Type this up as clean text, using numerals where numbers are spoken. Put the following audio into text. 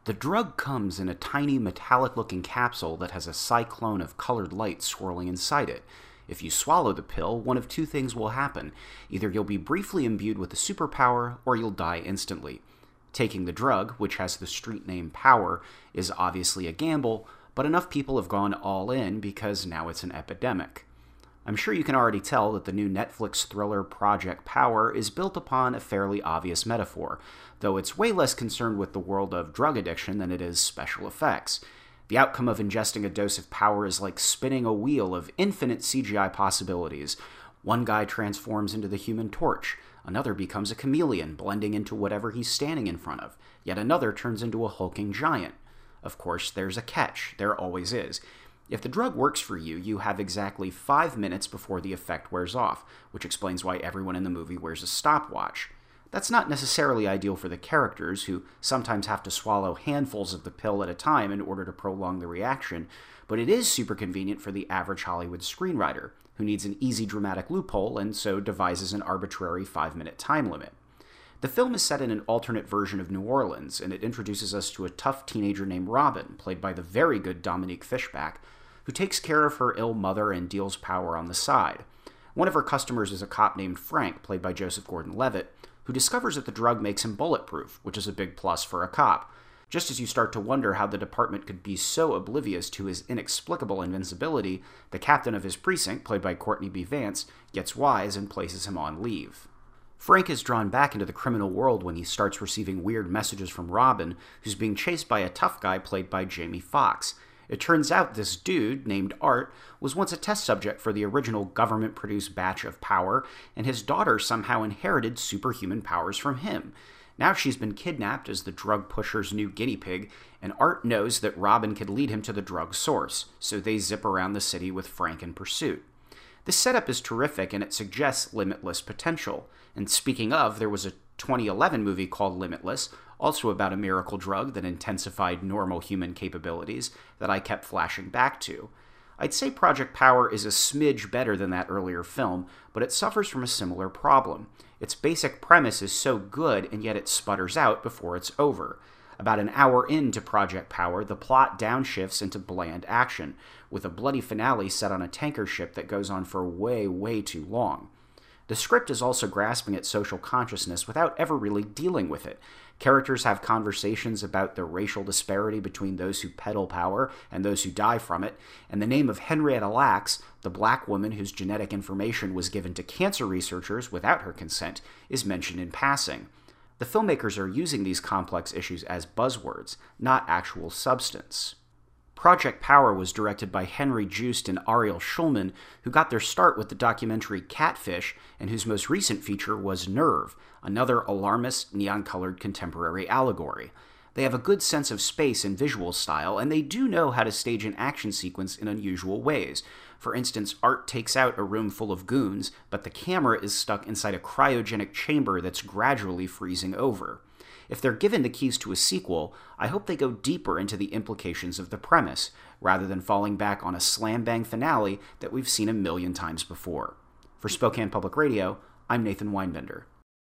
The drug comes in a tiny metallic-looking capsule that has a cyclone of colored light swirling inside it. If you swallow the pill, one of two things will happen. Either you'll be briefly imbued with a superpower, or you'll die instantly. Taking the drug, which has the street name Power, is obviously a gamble, but enough people have gone all in because now it's an epidemic. I'm sure you can already tell that the new Netflix thriller Project Power is built upon a fairly obvious metaphor, though it's way less concerned with the world of drug addiction than it is special effects. The outcome of ingesting a dose of power is like spinning a wheel of infinite CGI possibilities. One guy transforms into the Human Torch, another becomes a chameleon, blending into whatever he's standing in front of, yet another turns into a hulking giant. Of course, there's a catch. There always is. If the drug works for you, you have exactly 5 minutes before the effect wears off, which explains why everyone in the movie wears a stopwatch. That's not necessarily ideal for the characters, who sometimes have to swallow handfuls of the pill at a time in order to prolong the reaction, but it is super convenient for the average Hollywood screenwriter, who needs an easy dramatic loophole and so devises an arbitrary 5-minute time limit. The film is set in an alternate version of New Orleans, and it introduces us to a tough teenager named Robin, played by the very good Dominique Fishback, who takes care of her ill mother and deals power on the side. One of her customers is a cop named Frank, played by Joseph Gordon-Levitt, who discovers that the drug makes him bulletproof, which is a big plus for a cop. Just as you start to wonder how the department could be so oblivious to his inexplicable invincibility, the captain of his precinct, played by Courtney B. Vance, gets wise and places him on leave. Frank is drawn back into the criminal world when he starts receiving weird messages from Robin, who's being chased by a tough guy played by Jamie Foxx. It turns out this dude, named Art, was once a test subject for the original government-produced batch of Power, and his daughter somehow inherited superhuman powers from him. Now she's been kidnapped as the drug pusher's new guinea pig, and Art knows that Robin could lead him to the drug source, so they zip around the city with Frank in pursuit. This setup is terrific, and it suggests limitless potential. And speaking of, there was a 2011 movie called Limitless, also about a miracle drug that intensified normal human capabilities, that I kept flashing back to. I'd say Project Power is a smidge better than that earlier film, but it suffers from a similar problem. Its basic premise is so good, and yet it sputters out before it's over. About an hour into Project Power, the plot downshifts into bland action, with a bloody finale set on a tanker ship that goes on for way, way too long. The script is also grasping at social consciousness without ever really dealing with it. Characters have conversations about the racial disparity between those who peddle power and those who die from it, and the name of Henrietta Lacks, the black woman whose genetic information was given to cancer researchers without her consent, is mentioned in passing. The filmmakers are using these complex issues as buzzwords, not actual substance. Project Power was directed by Henry Joost and Ariel Schulman, who got their start with the documentary Catfish, and whose most recent feature was Nerve, another alarmist, neon-colored contemporary allegory. They have a good sense of space and visual style, and they do know how to stage an action sequence in unusual ways. For instance, Art takes out a room full of goons, but the camera is stuck inside a cryogenic chamber that's gradually freezing over. If they're given the keys to a sequel, I hope they go deeper into the implications of the premise, rather than falling back on a slam-bang finale that we've seen a million times before. For Spokane Public Radio, I'm Nathan Weinbender.